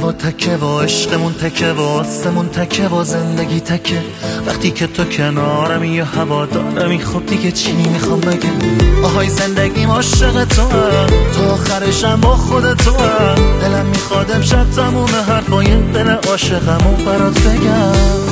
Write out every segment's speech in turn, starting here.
و تکه و عشقمون تکه و آسمون تکه و زندگی تکه. وقتی که تو کنارمی یا هوا دارمی خب دیگه چی میخوام بگم؟ آهای زندگیم عاشق تو هم، تو آخرشم با خود تو هم. دلم میخواد امشب تموم حرفای دل عاشقمو برات بگم.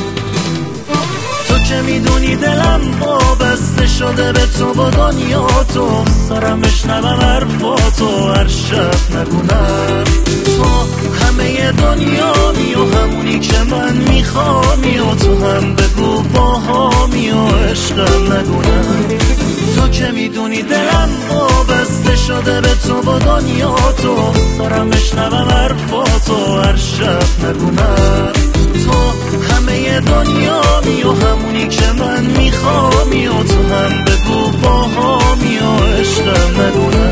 تو که میدونی دلم وابسته شده به تو و دنیا تو. سارم بشنوم حرفاتو هر شب نگونم. تو همه دنیامی و همونی که من میخوامی و تو هم بگو باهامی و عشقم نگونم. تو که میدونی دلم وابسته شده به تو و دنیا تو. سارم بشنوم حرفاتو هر شب نگونم. تو همه دنیامی و همونی که من میخوامی و تو هم بگو باهامی و عشقم نگونم.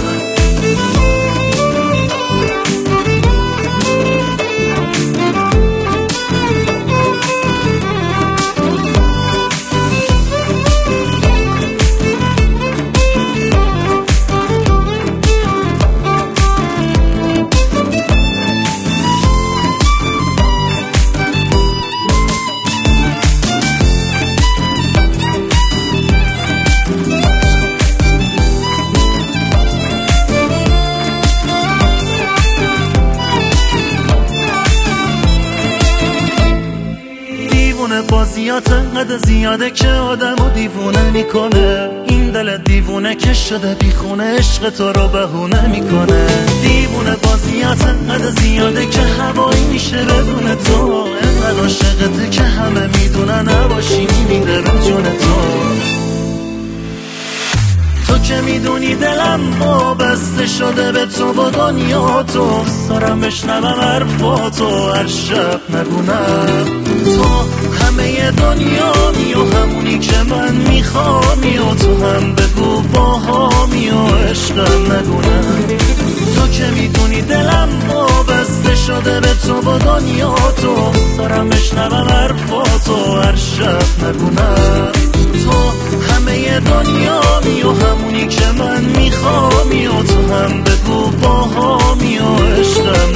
بازیات انقدر زیاده که آدمو دیوونه میکنه. این دل دیوونه که شده بیخونه عشق تو رو بهونه میکنه. دیوونه بازیات انقدر زیاده که هوایی میشه بدون تو. انقدر عاشقته که همه میدونن نباشی میمیره رو جون تو. تو که میدونی دلم وابسته شده به تو و دنیا تو. سارم بشنوم حرفاتو هر شب نگونم. تو همه دنیامی و همونی که من میخوامی و تو هم بگو باهامی و عشقم نگونم. تو که میدونی دلم وابسته شده به تو و دنیا تو. سارم بشنوم حرفاتو هر شب نگونم. تو همه دنیامی و همونی که من میخوامی و تو هم بگو باهامی و عشقم